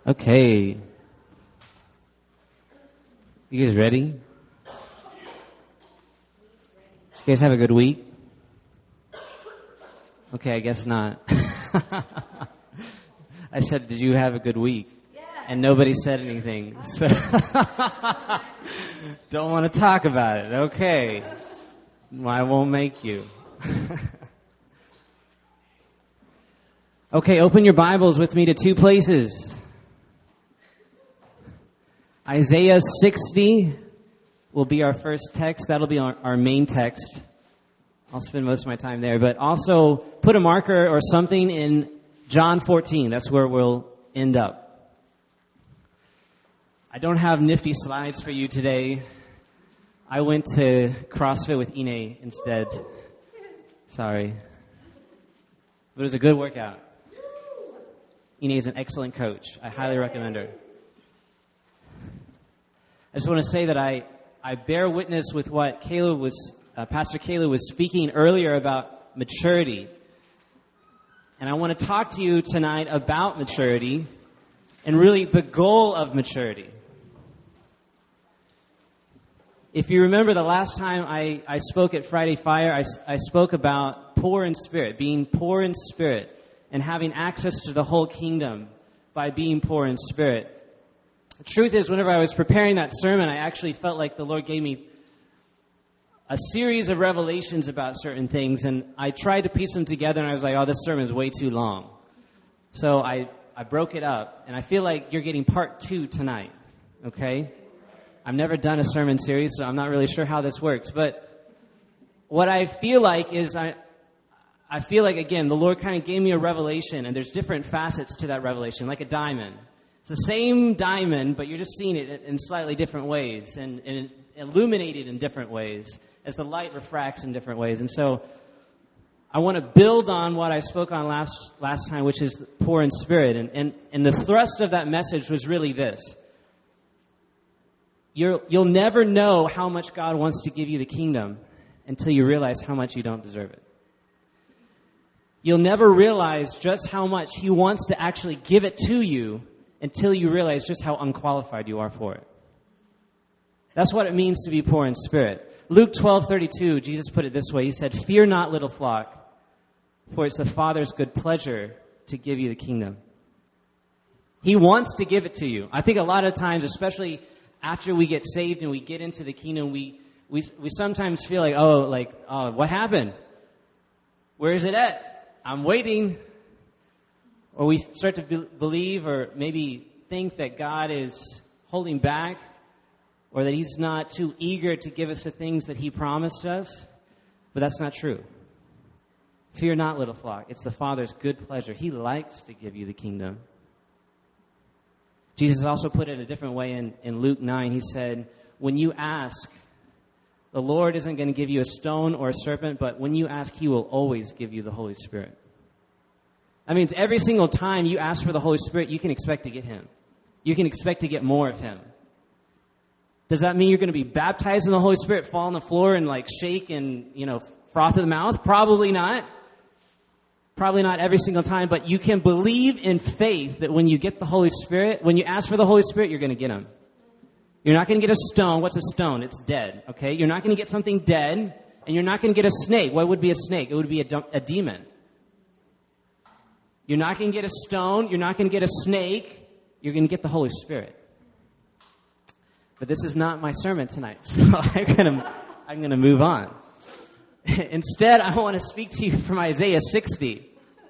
Okay. You guys ready? You guys have a good week? Okay, I guess not. I said, did you have a good week? Yeah. And nobody said anything. So don't want to talk about it. Okay. Well, I won't make you. Okay, open your Bibles with me to two places. Isaiah 60 will be our first text. That'll be our main text. I'll spend most of my time there. But also put a marker or something in John 14. That's where we'll end up. I don't have nifty slides for you today. I went to CrossFit with Ine instead. Sorry. But it was a good workout. Ine is an excellent coach. I highly recommend her. I just want to say that I bear witness with what Pastor Caleb was speaking earlier about maturity. And I want to talk to you tonight about maturity and really the goal of maturity. If you remember the last time I spoke at Friday Fire, I spoke about poor in spirit, being poor in spirit, and having access to the whole kingdom by being poor in spirit. The truth is, whenever I was preparing that sermon, I actually felt like the Lord gave me a series of revelations about certain things, and I tried to piece them together, and I was like, oh, this sermon is way too long. So I broke it up, and I feel like you're getting part 2 tonight, okay? I've never done a sermon series, so I'm not really sure how this works, but what I feel like is I feel like, again, the Lord kind of gave me a revelation, and there's different facets to that revelation, like a diamond. It's the same diamond, but you're just seeing it in slightly different ways and illuminated in different ways as the light refracts in different ways. And so I want to build on what I spoke on last time, which is poor in spirit. And the thrust of that message was really this. You'll never know how much God wants to give you the kingdom until you realize how much you don't deserve it. You'll never realize just how much He wants to actually give it to you until you realize just how unqualified you are for it. That's what it means to be poor in spirit. Luke 12:32, Jesus put it this way. He said, "Fear not, little flock, for it's the Father's good pleasure to give you the kingdom." He wants to give it to you. I think a lot of times, especially after we get saved and we get into the kingdom, we sometimes feel like, oh, what happened? Where is it at? I'm waiting. Or we start to believe or maybe think that God is holding back or that He's not too eager to give us the things that He promised us. But that's not true. Fear not, little flock. It's the Father's good pleasure. He likes to give you the kingdom. Jesus also put it a different way in Luke 9. He said, when you ask, the Lord isn't going to give you a stone or a serpent, but when you ask, He will always give you the Holy Spirit. That means every single time you ask for the Holy Spirit, you can expect to get Him. You can expect to get more of Him. Does that mean you're going to be baptized in the Holy Spirit, fall on the floor and shake and, froth at the mouth? Probably not. Probably not every single time, but you can believe in faith that when you get the Holy Spirit, when you ask for the Holy Spirit, you're going to get Him. You're not going to get a stone. What's a stone? It's dead, okay? You're not going to get something dead, and you're not going to get a snake. What would be a snake? It would be a demon. You're not going to get a stone. You're not going to get a snake. You're going to get the Holy Spirit. But this is not my sermon tonight, so I'm going to move on. Instead, I want to speak to you from Isaiah 60.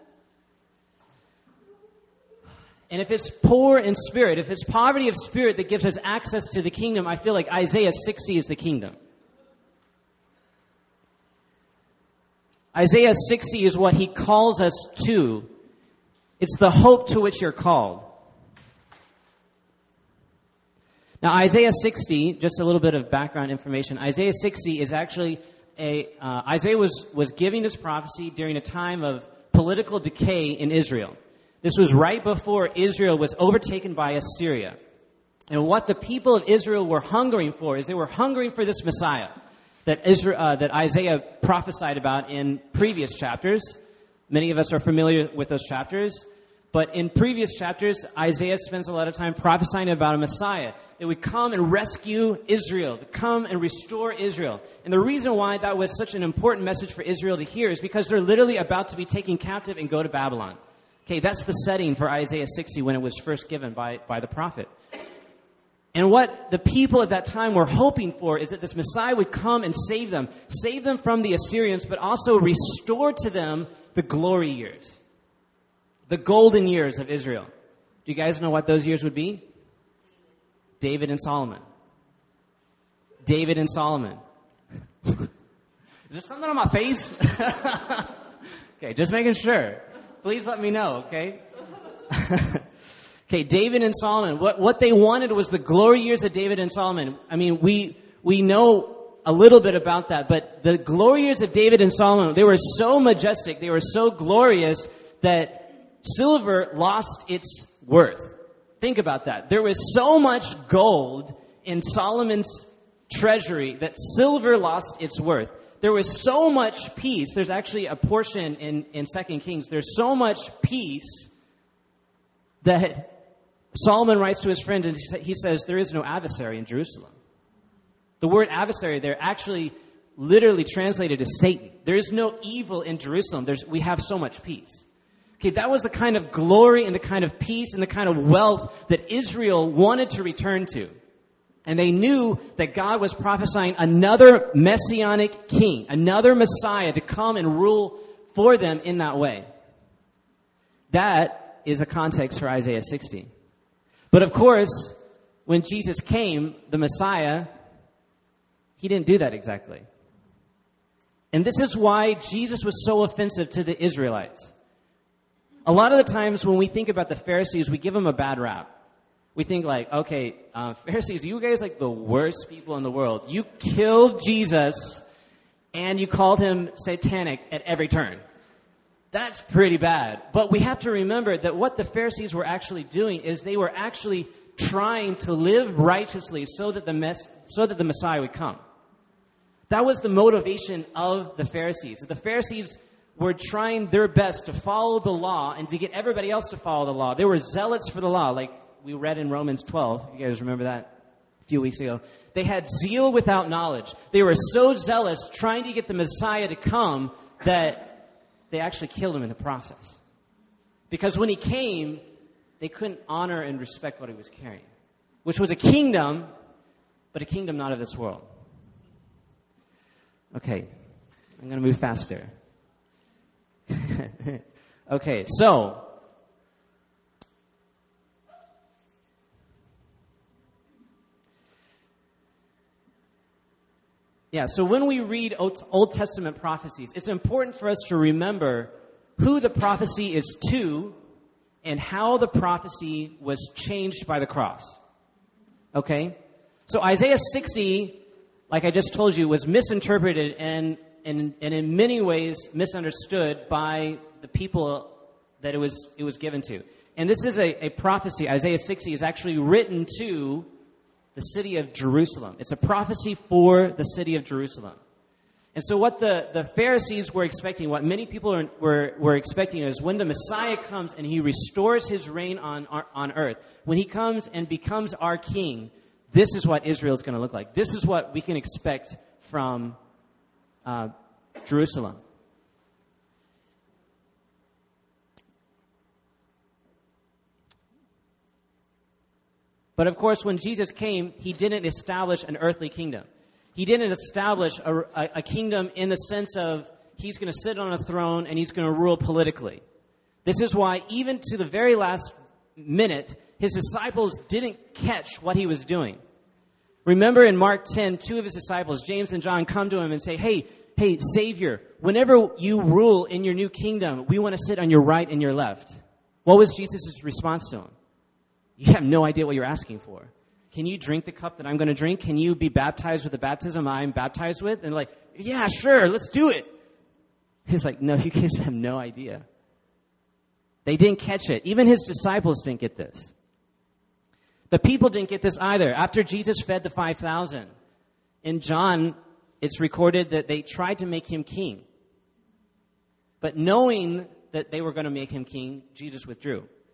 And if it's poor in spirit, if it's poverty of spirit that gives us access to the kingdom, I feel like Isaiah 60 is the kingdom. Isaiah 60 is what he calls us to. It's the hope to which you're called. Now, Isaiah 60, just a little bit of background information. Isaiah 60 is actually Isaiah was giving this prophecy during a time of political decay in Israel. This was right before Israel was overtaken by Assyria. And what the people of Israel were hungering for is they were hungering for this Messiah that Isaiah prophesied about in previous chapters. Many of us are familiar with those chapters. But in previous chapters, Isaiah spends a lot of time prophesying about a Messiah that would come and rescue Israel, to come and restore Israel. And the reason why that was such an important message for Israel to hear is because they're literally about to be taken captive and go to Babylon. Okay, that's the setting for Isaiah 60 when it was first given by the prophet. And what the people at that time were hoping for is that this Messiah would come and save them from the Assyrians, but also restore to them the glory years, the golden years of Israel. Do you guys know what those years would be? David and Solomon. David and Solomon. Is there something on my face? Okay, just making sure. Please let me know, okay? Okay, David and Solomon. What they wanted was the glory years of David and Solomon. I mean, we know a little bit about that, but the glory years of David and Solomon, they were so majestic, they were so glorious that silver lost its worth. Think about that. There was so much gold in Solomon's treasury that silver lost its worth. There was so much peace. There's actually a portion in 2 Kings. There's so much peace that Solomon writes to his friend and he says, there is no adversary in Jerusalem. The word adversary there actually literally translated as Satan. There is no evil in Jerusalem. We have so much peace. Okay, that was the kind of glory and the kind of peace and the kind of wealth that Israel wanted to return to. And they knew that God was prophesying another messianic king, another Messiah to come and rule for them in that way. That is a context for Isaiah 60. But of course, when Jesus came, the Messiah, he didn't do that exactly. And this is why Jesus was so offensive to the Israelites. A lot of the times when we think about the Pharisees, we give them a bad rap. We think like, okay, Pharisees, you guys like the worst people in the world. You killed Jesus and you called him satanic at every turn. That's pretty bad. But we have to remember that what the Pharisees were actually doing is they were actually trying to live righteously so that the Messiah would come. That was the motivation of the Pharisees. The Pharisees were trying their best to follow the law and to get everybody else to follow the law. They were zealots for the law, like we read in Romans 12. You guys remember that a few weeks ago? They had zeal without knowledge. They were so zealous trying to get the Messiah to come that they actually killed him in the process. Because when he came, they couldn't honor and respect what he was carrying, which was a kingdom, but a kingdom not of this world. Okay, I'm going to move faster. Okay, so so when we read Old Testament prophecies, it's important for us to remember who the prophecy is to and how the prophecy was changed by the cross. Okay? So Isaiah 60, like I just told you, was misinterpreted and in many ways misunderstood by the people that it was given to. And this is a prophecy. Isaiah 60 is actually written to the city of Jerusalem. It's a prophecy for the city of Jerusalem. And so what the Pharisees were expecting, what many people were expecting is when the Messiah comes and he restores his reign on earth, when he comes and becomes our king, this is what Israel is going to look like. This is what we can expect from Jerusalem. But of course, when Jesus came, he didn't establish an earthly kingdom. He didn't establish a kingdom in the sense of he's going to sit on a throne and he's going to rule politically. This is why even to the very last minute, his disciples didn't catch what he was doing. Remember in Mark 10, two of his disciples, James and John, come to him and say, hey, Savior, whenever you rule in your new kingdom, we want to sit on your right and your left. What was Jesus' response to him? You have no idea what you're asking for. Can you drink the cup that I'm going to drink? Can you be baptized with the baptism I'm baptized with? And like, yeah, sure, let's do it. He's like, no, you guys have no idea. They didn't catch it. Even his disciples didn't get this. The people didn't get this either. After Jesus fed the 5,000, in John, it's recorded that they tried to make him king. But knowing that they were going to make him king, Jesus withdrew.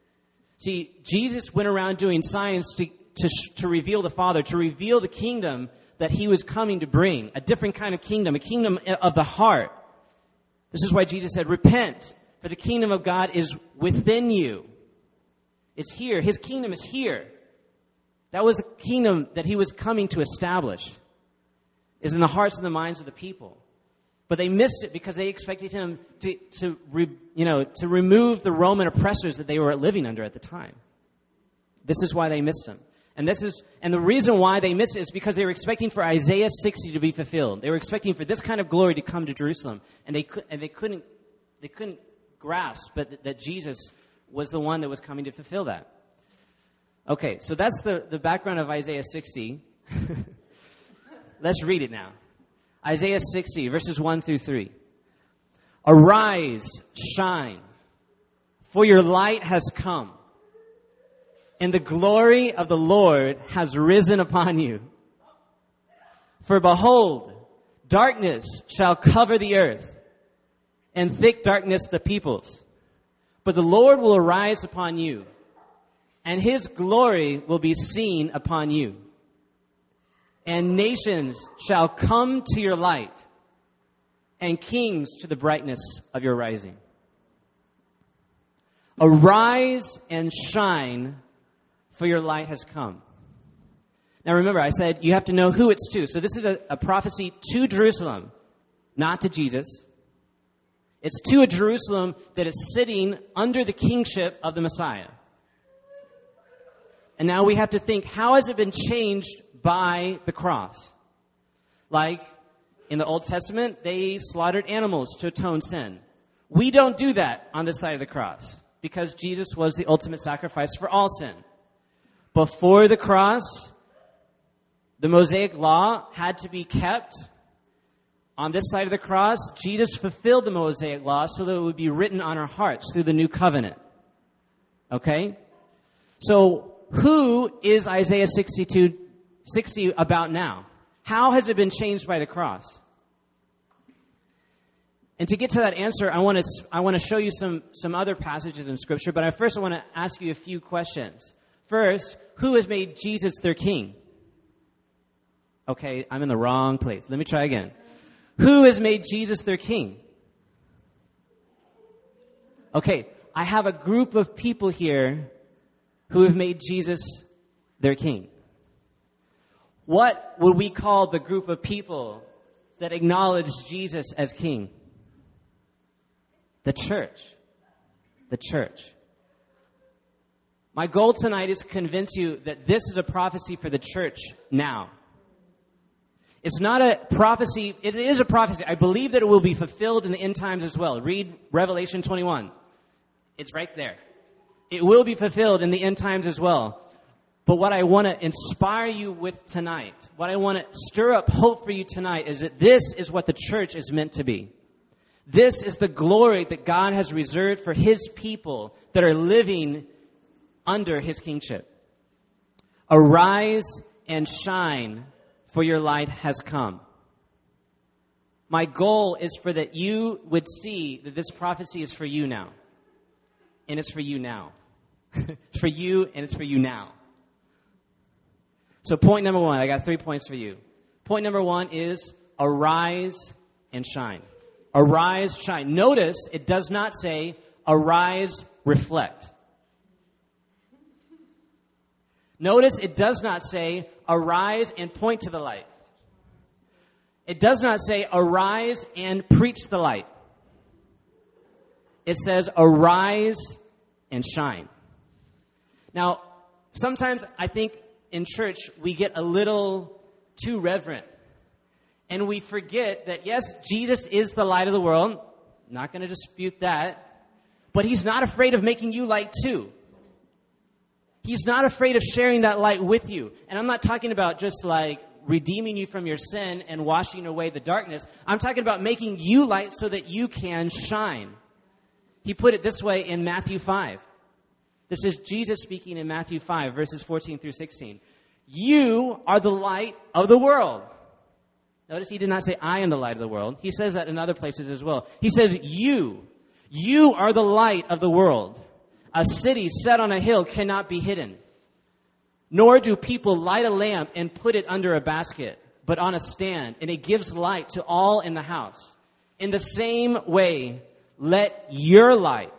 See, Jesus went around doing signs to reveal the Father, to reveal the kingdom that he was coming to bring, a different kind of kingdom, a kingdom of the heart. This is why Jesus said, repent, for the kingdom of God is within you. It's here. His kingdom is here. That was the kingdom that he was coming to establish, is in the hearts and the minds of the people. But they missed it because they expected him to remove the Roman oppressors that they were living under at the time. This is why they missed him. And the reason why they missed it is because they were expecting for Isaiah 60 to be fulfilled. They were expecting for this kind of glory to come to Jerusalem, and they couldn't grasp that Jesus was the one that was coming to fulfill that. Okay, so that's the background of Isaiah 60. Let's read it now. Isaiah 60, verses 1 through 3. Arise, shine, for your light has come, and the glory of the Lord has risen upon you. For behold, darkness shall cover the earth, and thick darkness the peoples. But the Lord will arise upon you, and his glory will be seen upon you. And nations shall come to your light, and kings to the brightness of your rising. Arise and shine, for your light has come. Now remember, I said you have to know who it's to. So this is a prophecy to Jerusalem, not to Jesus. It's to a Jerusalem that is sitting under the kingship of the Messiah. And now we have to think, how has it been changed by the cross? Like in the Old Testament, they slaughtered animals to atone sin. We don't do that on this side of the cross because Jesus was the ultimate sacrifice for all sin. Before the cross, the Mosaic law had to be kept. On this side of the cross, Jesus fulfilled the Mosaic law so that it would be written on our hearts through the new covenant. Okay? So, who is Isaiah 60 about now? How has it been changed by the cross? And to get to that answer, I want to show you some other passages in Scripture, but first I want to ask you a few questions. First, who has made Jesus their king? Okay, I'm in the wrong place. Let me try again. Who has made Jesus their king? Okay, I have a group of people here who have made Jesus their king. What would we call the group of people that acknowledge Jesus as king? The church. The church. My goal tonight is to convince you that this is a prophecy for the church now. It's not a prophecy. It is a prophecy. I believe that it will be fulfilled in the end times as well. Read Revelation 21. It's right there. It will be fulfilled in the end times as well. But what I want to inspire you with tonight, what I want to stir up hope for you tonight is that this is what the church is meant to be. This is the glory that God has reserved for his people that are living under his kingship. Arise and shine, for your light has come. My goal is for that you would see that this prophecy is for you now. And it's for you now. It's for you and it's for you now. So point number one, I got 3 points for you. Point number one is arise and shine. Arise, shine. Notice it does not say arise, reflect. Notice it does not say arise and point to the light. It does not say arise and preach the light. It says arise and shine. Now, sometimes I think in church we get a little too reverent. And we forget that, yes, Jesus is the light of the world. Not going to dispute that. But he's not afraid of making you light too. He's not afraid of sharing that light with you. And I'm not talking about just like redeeming you from your sin and washing away the darkness. I'm talking about making you light so that you can shine. He put it this way in Matthew 5. This is Jesus speaking in Matthew 5, verses 14 through 16. You are the light of the world. Notice he did not say, I am the light of the world. He says that in other places as well. He says, you are the light of the world. A city set on a hill cannot be hidden. Nor do people light a lamp and put it under a basket, but on a stand, and it gives light to all in the house. In the same way, let your light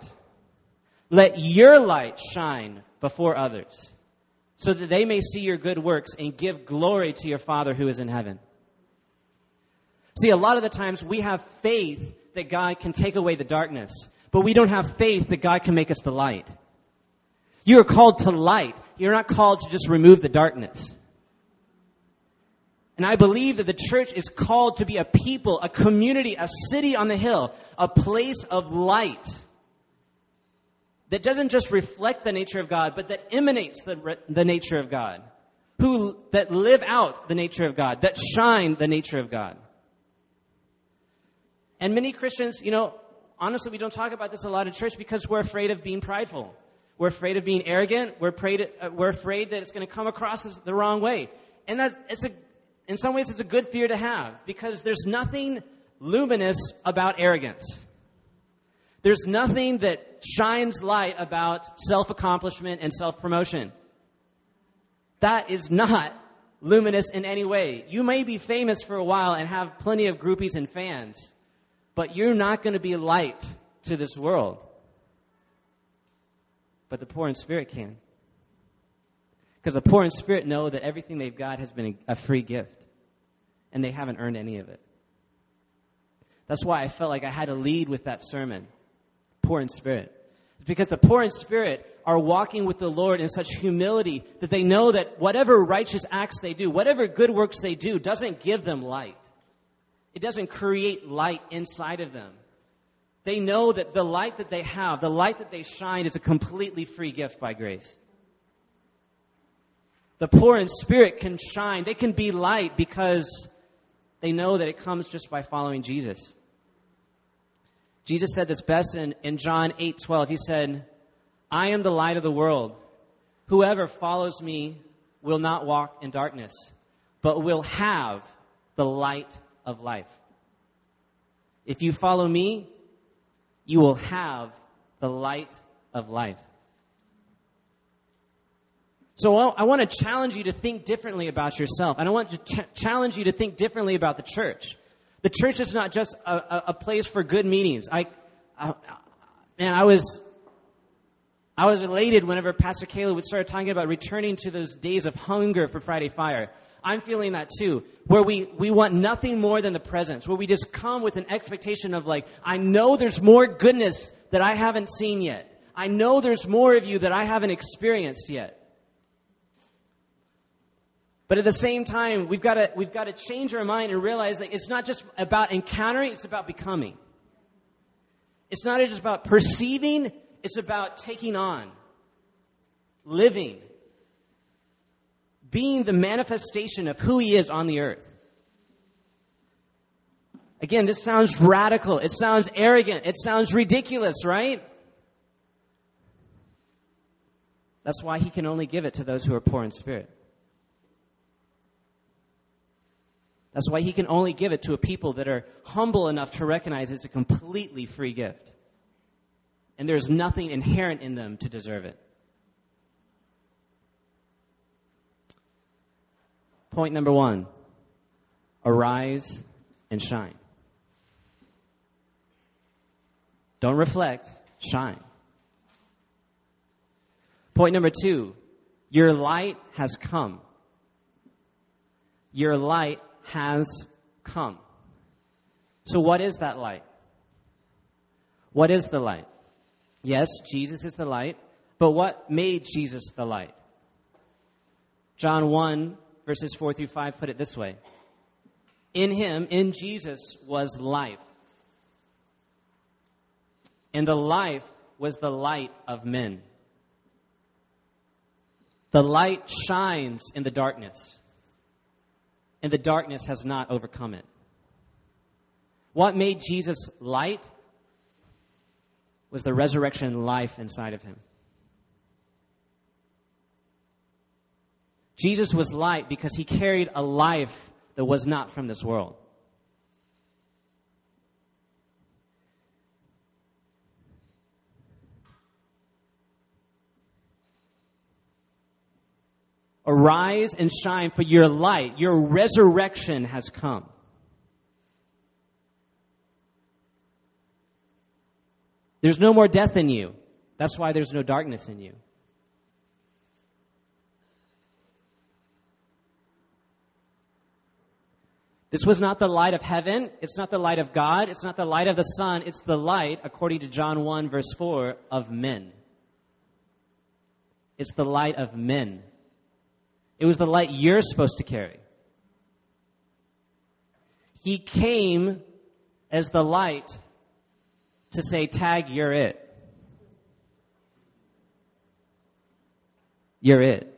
shine before others, so that they may see your good works and give glory to your Father who is in heaven. See, a lot of the times we have faith that God can take away the darkness, but we don't have faith that God can make us the light. You are called to light. You're not called to just remove the darkness. And I believe that the church is called to be a people, a community, a city on the hill, a place of light that doesn't just reflect the nature of God, but that emanates the nature of God, that live out the nature of God, that shine the nature of God. And many Christians, honestly, we don't talk about this a lot in church because we're afraid of being prideful. We're afraid of being arrogant. We're afraid that it's going to come across the wrong way. And in some ways, it's a good fear to have because there's nothing luminous about arrogance. There's nothing that shines light about self-accomplishment and self-promotion. That is not luminous in any way. You may be famous for a while and have plenty of groupies and fans, but you're not going to be light to this world. But the poor in spirit can. Because the poor in spirit know that everything they've got has been a free gift. And they haven't earned any of it. That's why I felt like I had to lead with that sermon. Poor in spirit. It's because the poor in spirit are walking with the Lord in such humility that they know that whatever righteous acts they do, whatever good works they do, doesn't give them light. It doesn't create light inside of them. They know that the light that they have, the light that they shine, is a completely free gift by grace. The poor in spirit can shine. They can be light because they know that it comes just by following Jesus. Jesus said this best in John 8:12. He said, I am the light of the world. Whoever follows me will not walk in darkness, but will have the light of life. If you follow me, you will have the light of life. So I want to challenge you to think differently about yourself. And I want to challenge you to think differently about the church. The church is not just a place for good meetings. I was elated whenever Pastor Caleb would start talking about returning to those days of hunger for Friday Fire. I'm feeling that too, where we want nothing more than the presence, where we just come with an expectation of I know there's more goodness that I haven't seen yet. I know there's more of you that I haven't experienced yet. But at the same time, we've got to change our mind and realize that it's not just about encountering, it's about becoming. It's not just about perceiving, it's about taking on, living, being the manifestation of who he is on the earth. Again, this sounds radical. It sounds arrogant. It sounds ridiculous, right? That's why he can only give it to those who are poor in spirit. That's why he can only give it to a people that are humble enough to recognize it's a completely free gift. And there's nothing inherent in them to deserve it. Point number 1, arise and shine. Don't reflect, shine. Point number 2, your light has come. Your light has come. So what is that light? What is the light? Yes, Jesus is the light, but what made Jesus the light? John 1, verses 4 through 5 put it this way. In him, in Jesus, was life. And the life was the light of men. The light shines in the darkness, and the darkness has not overcome it. What made Jesus light was the resurrection life inside of him. Jesus was light because he carried a life that was not from this world. Arise and shine, for your light, your resurrection has come. There's no more death in you. That's why there's no darkness in you. This was not the light of heaven. It's not the light of God. It's not the light of the sun. It's the light, according to John 1, verse 4, of men. It's the light of men. It was the light you're supposed to carry. He came as the light to say, tag, you're it. You're it.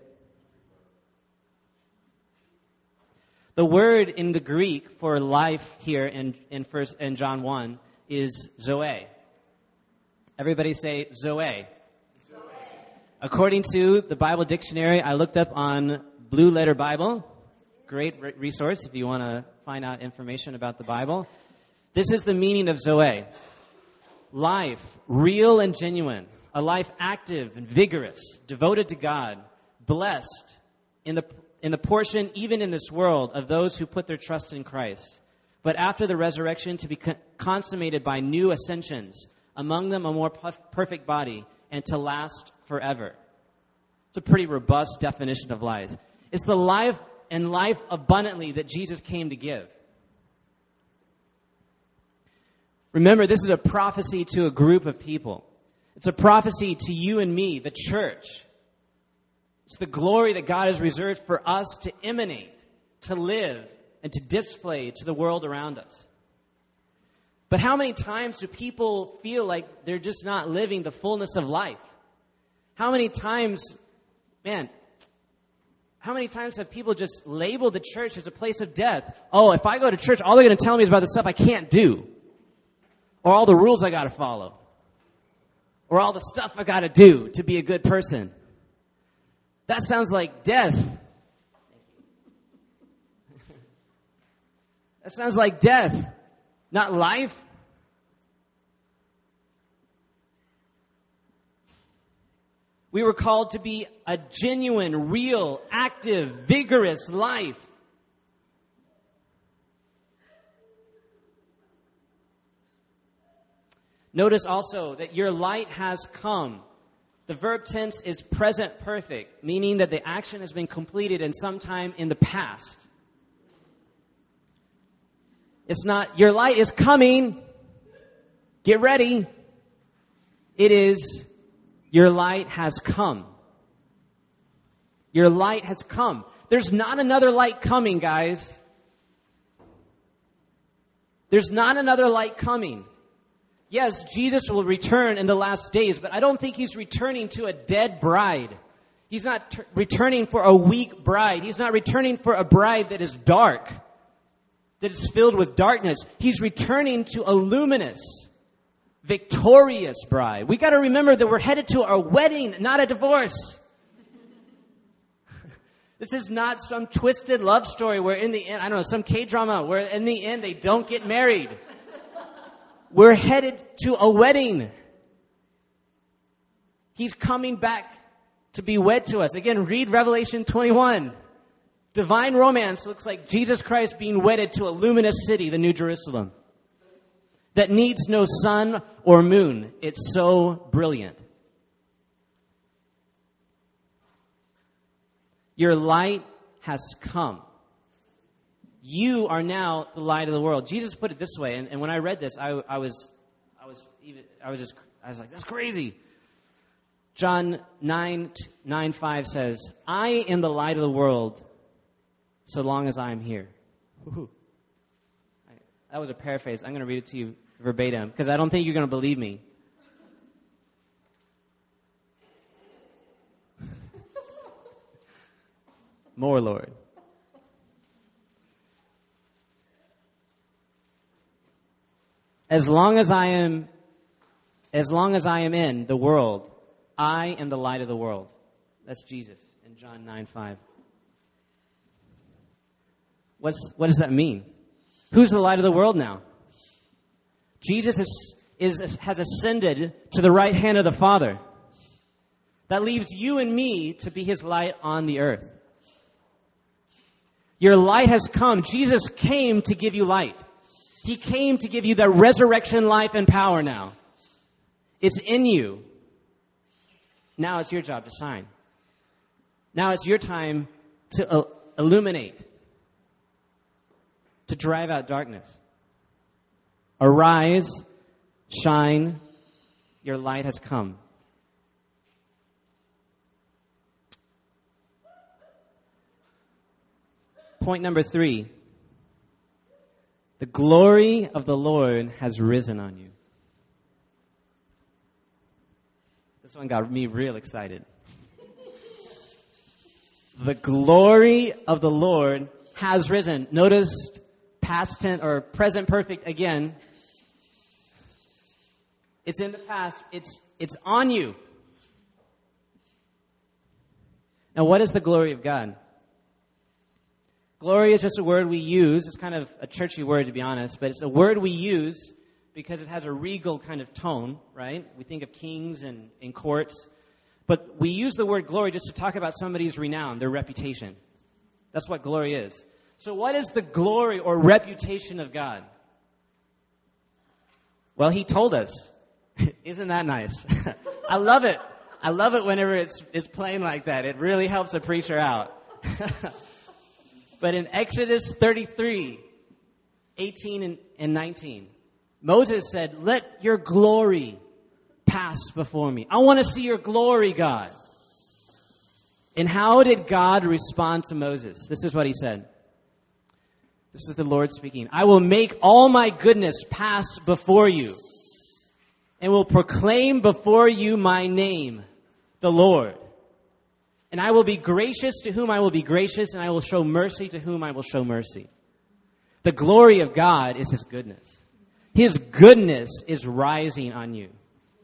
The word in the Greek for life here in John 1 is Zoe. Everybody say Zoe. Zoe. According to the Bible dictionary, I looked up on Blue Letter Bible. Great resource if you want to find out information about the Bible. This is the meaning of Zoe. Life, real and genuine. A life active and vigorous, devoted to God, blessed in the portion, even in this world, of those who put their trust in Christ. But after the resurrection, to be consummated by new ascensions, among them a more perfect body, and to last forever. It's a pretty robust definition of life. It's the life and life abundantly that Jesus came to give. Remember, this is a prophecy to a group of people. It's a prophecy to you and me, the church. It's the glory that God has reserved for us to emanate, to live, and to display to the world around us. But how many times do people feel like they're just not living the fullness of life? How many times have people just labeled the church as a place of death? Oh, if I go to church, all they're going to tell me is about the stuff I can't do. Or all the rules I got to follow. Or all the stuff I got to do to be a good person. That sounds like death. That sounds like death, not life. We were called to be a genuine, real, active, vigorous life. Notice also that your light has come. The verb tense is present perfect, meaning that the action has been completed in some time in the past. It's not, your light is coming. Get ready. It is, your light has come. Your light has come. There's not another light coming, guys. There's not another light coming. Yes, Jesus will return in the last days, but I don't think he's returning to a dead bride. He's not returning for a weak bride. He's not returning for a bride that is dark, that is filled with darkness. He's returning to a luminous, victorious bride. We got to remember that we're headed to a wedding, not a divorce. This is not some twisted love story where in the end, I don't know, some K-drama where in the end they don't get married. We're headed to a wedding. He's coming back to be wed to us. Again, read Revelation 21. Divine romance looks like Jesus Christ being wedded to a luminous city, the New Jerusalem, that needs no sun or moon. It's so brilliant. Your light has come. You are now the light of the world. Jesus put it this way, and when I read this, I was like, that's crazy. John 9:5 says, I am the light of the world so long as I am here. Woo-hoo. That was a paraphrase. I'm going to read it to you verbatim because I don't think you're going to believe me. More, Lord. As long as I am in the world, I am the light of the world. That's Jesus in John 9:5. What does that mean? Who's the light of the world now? Jesus has ascended to the right hand of the Father. That leaves you and me to be his light on the earth. Your light has come. Jesus came to give you light. He came to give you the resurrection life and power now. It's in you. Now it's your job to shine. Now it's your time to illuminate, to drive out darkness. Arise, shine, your light has come. Point number 3. The glory of the Lord has risen on you. This one got me real excited. The glory of the Lord has risen. Notice past tense or present perfect again. It's in the past. It's on you. Now, what is the glory of God? Glory is just a word we use. It's kind of a churchy word, to be honest, but it's a word we use because it has a regal kind of tone, right? We think of kings and courts. But we use the word glory just to talk about somebody's renown, their reputation. That's what glory is. So what is the glory or reputation of God? Well, he told us. Isn't that nice? I love it. I love it whenever it's plain like that. It really helps a preacher out. But in Exodus 33, 18 and 19, Moses said, "Let your glory pass before me. I want to see your glory, God." And how did God respond to Moses? This is what he said. This is the Lord speaking. "I will make all my goodness pass before you and will proclaim before you my name, the Lord. And I will be gracious to whom I will be gracious, and I will show mercy to whom I will show mercy." The glory of God is His goodness. His goodness is rising on you.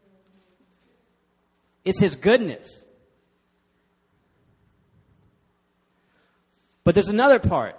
It's His goodness. But there's another part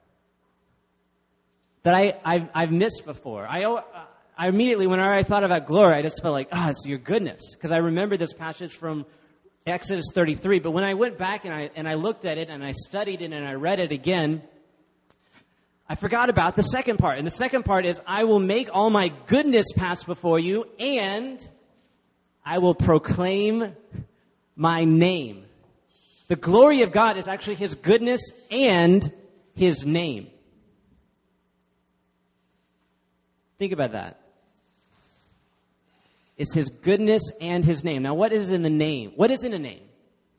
that I've missed before. I immediately, whenever I thought about glory, I just felt like, it's your goodness. Because I remember this passage from Exodus 33. But when I went back and I looked at it and I studied it and I read it again, I forgot about the second part. And the second part is, "I will make all my goodness pass before you, and I will proclaim my name." The glory of God is actually His goodness and His name. Think about that. It's His goodness and His name. Now, what is in the name? What is in a name?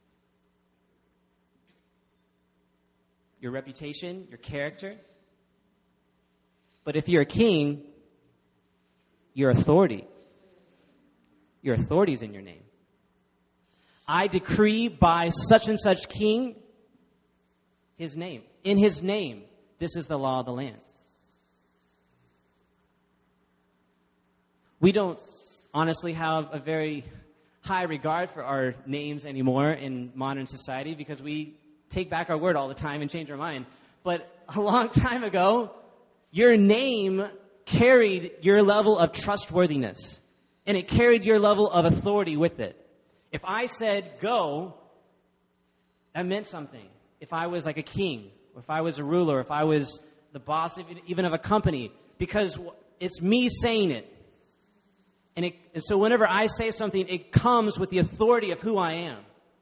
Your reputation, your character. But if you're a king, your authority. Your authority is in your name. I decree by such and such king, his name. In his name, this is the law of the land. We don't honestly have a very high regard for our names anymore in modern society because we take back our word all the time and change our mind. But a long time ago, your name carried your level of trustworthiness, and it carried your level of authority with it. If I said go, that meant something. If I was like a king, or if I was a ruler, or if I was the boss even of a company, because it's me saying it. And so whenever I say something, it comes with the authority of who I am.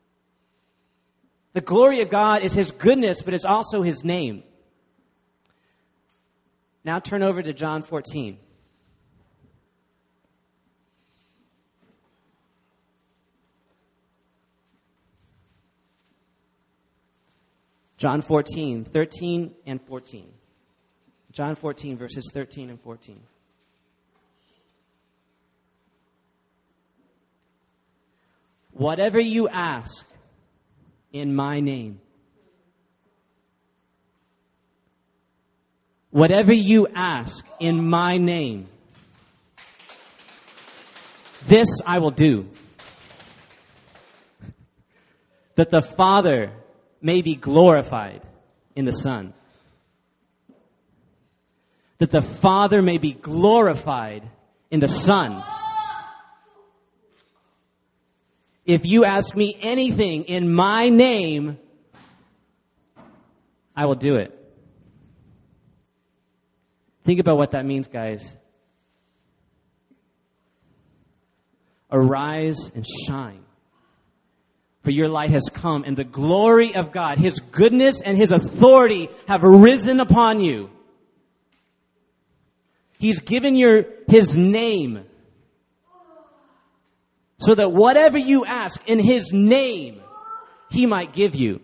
The glory of God is His goodness, but it's also His name. Now turn over to John 14. John 14, 13 and 14. John 14, verses 13 and 14. "Whatever you ask in my name, whatever you ask in my name, this I will do, that the Father may be glorified in the Son." That the Father may be glorified in the Son. If you ask me anything in my name, I will do it. Think about what that means, guys. Arise and shine, for your light has come, and the glory of God, His goodness and His authority have risen upon you. He's given you His name, so that whatever you ask in His name, He might give you.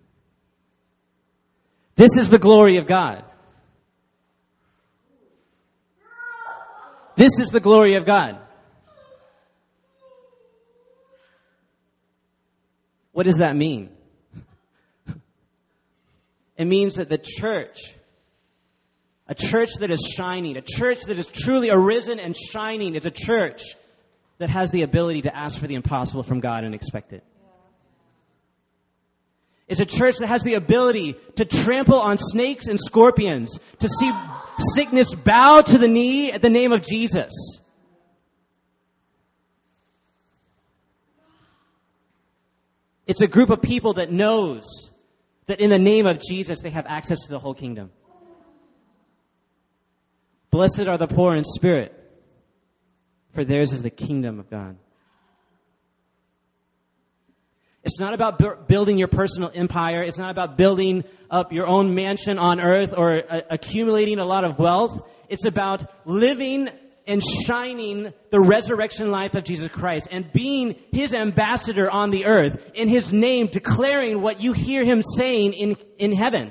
This is the glory of God. This is the glory of God. What does that mean? It means that the church, a church that is shining, a church that is truly arisen and shining, is a church that has the ability to ask for the impossible from God and expect it. It's a church that has the ability to trample on snakes and scorpions, to see sickness bow to the knee at the name of Jesus. It's a group of people that knows that in the name of Jesus, they have access to the whole kingdom. Blessed are the poor in spirit, for theirs is the kingdom of God. It's not about building your personal empire. It's not about building up your own mansion on earth or accumulating a lot of wealth. It's about living and shining the resurrection life of Jesus Christ and being His ambassador on the earth, in His name, declaring what you hear Him saying in heaven.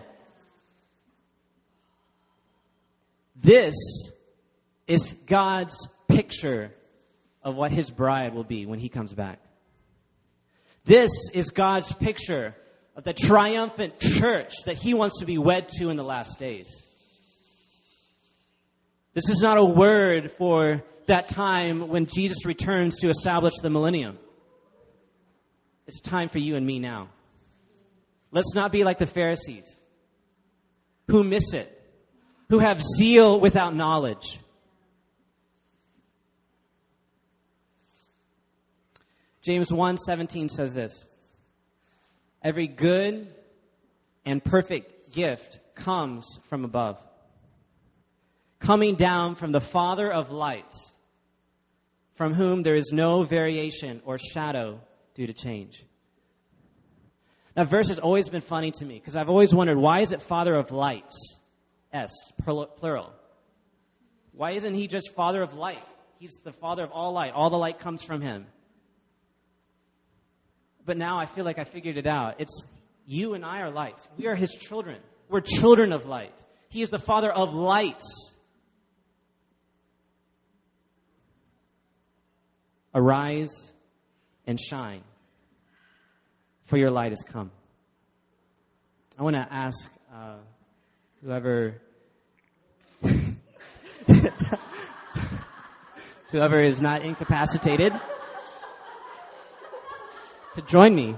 This is God's picture of what His bride will be when He comes back. This is God's picture of the triumphant church that He wants to be wed to in the last days. This is not a word for that time when Jesus returns to establish the millennium. It's time for you and me now. Let's not be like the Pharisees who miss it, who have zeal without knowledge. James 1:17 says this: every good and perfect gift comes from above, coming down from the Father of lights, from whom there is no variation or shadow due to change. That verse has always been funny to me because I've always wondered, why is it Father of lights? S, plural. Why isn't He just Father of light? He's the Father of all light. All the light comes from Him. But now I feel like I figured it out. It's you and I are lights. We are His children. We're children of light. He is the Father of lights. Arise and shine, for your light has come. I want to ask whoever is not incapacitated to join me.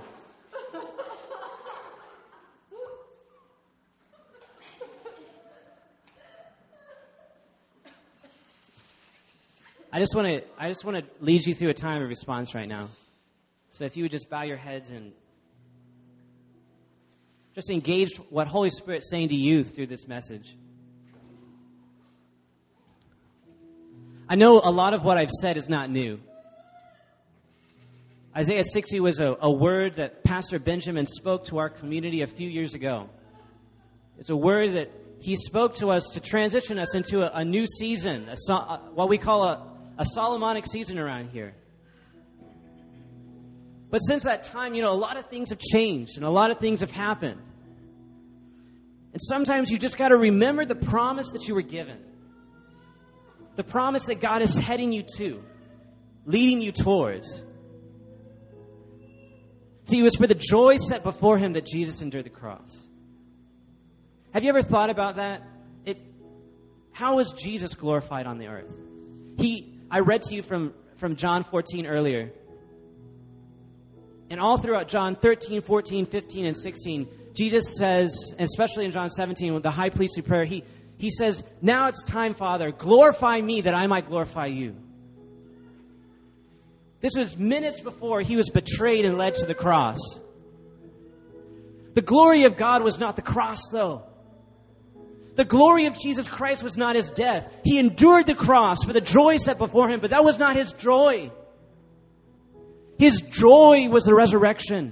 I just want to lead you through a time of response right now. So if you would just bow your heads and just engage what Holy Spirit's saying to you through this message. I know a lot of what I've said is not new. Isaiah 60 was a word that Pastor Benjamin spoke to our community a few years ago. It's a word that he spoke to us to transition us into a new season, what we call a Solomonic season around here. But since that time, a lot of things have changed and a lot of things have happened. And sometimes you just got to remember the promise that you were given. The promise that God is heading you to, leading you towards. See, it was for the joy set before Him that Jesus endured the cross. Have you ever thought about that? How was Jesus glorified on the earth? I read to you from John 14 earlier. And all throughout John 13, 14, 15, and 16, Jesus says, and especially in John 17, with the high priestly prayer, he says, now it's time, Father, glorify me that I might glorify you. This was minutes before He was betrayed and led to the cross. The glory of God was not the cross, though. The glory of Jesus Christ was not his death. He endured the cross for the joy set before him, but that was not his joy. His joy was the resurrection.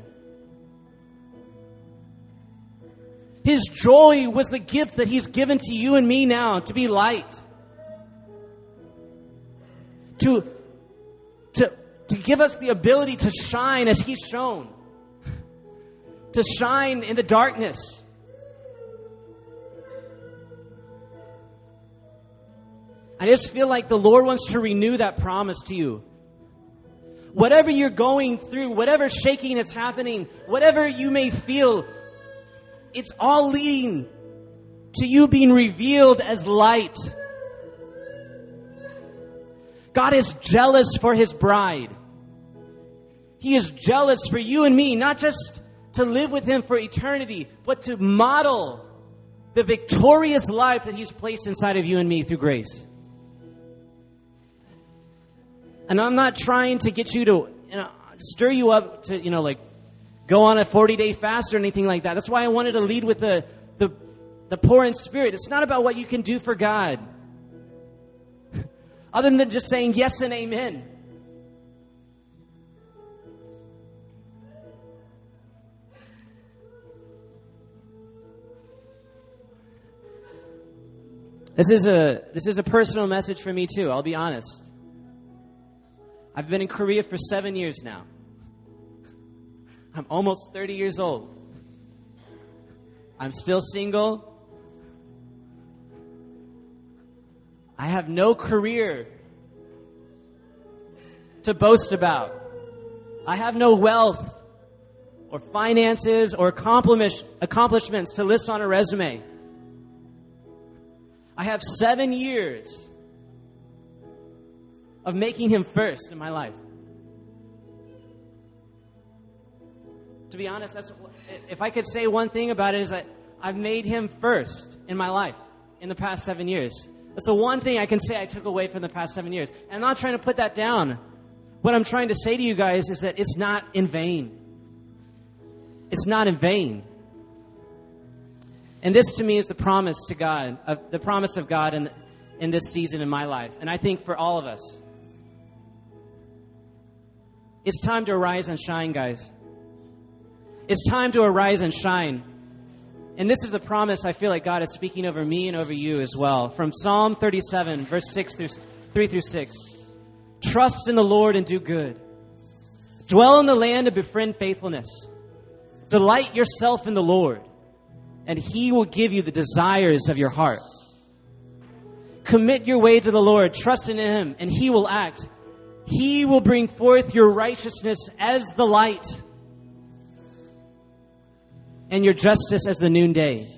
His joy was the gift that he's given to you and me now, to be light. To give us the ability to shine as he's shown. To shine in the darkness. I just feel like the Lord wants to renew that promise to you. Whatever you're going through, whatever shaking is happening, whatever you may feel, it's all leading to you being revealed as light. God is jealous for his bride. He is jealous for you and me, not just to live with him for eternity, but to model the victorious life that he's placed inside of you and me through grace. And I'm not trying to get you to stir you up to, go on a 40-day fast or anything like that. That's why I wanted to lead with the poor in spirit. It's not about what you can do for God. Other than just saying yes and amen. This is a personal message for me too, I'll be honest. I've been in Korea for 7 years now. I'm almost 30 years old. I'm still single. I have no career to boast about. I have no wealth or finances or accomplishments to list on a resume. I have 7 years of making him first in my life. To be honest, if I could say one thing about it, is that I've made him first in my life in the past 7 years. That's the one thing I can say I took away from the past 7 years. And I'm not trying to put that down. What I'm trying to say to you guys is that it's not in vain. It's not in vain. And this to me is the promise to God, the promise of God in this season in my life. And I think for all of us, it's time to arise and shine, guys. It's time to arise and shine. And this is the promise I feel like God is speaking over me and over you as well. From Psalm 37, verse 3 through 6. Trust in the Lord and do good. Dwell in the land and befriend faithfulness. Delight yourself in the Lord, and he will give you the desires of your heart. Commit your way to the Lord. Trust in him, and he will act. He will bring forth your righteousness as the light, and your justice as the noonday.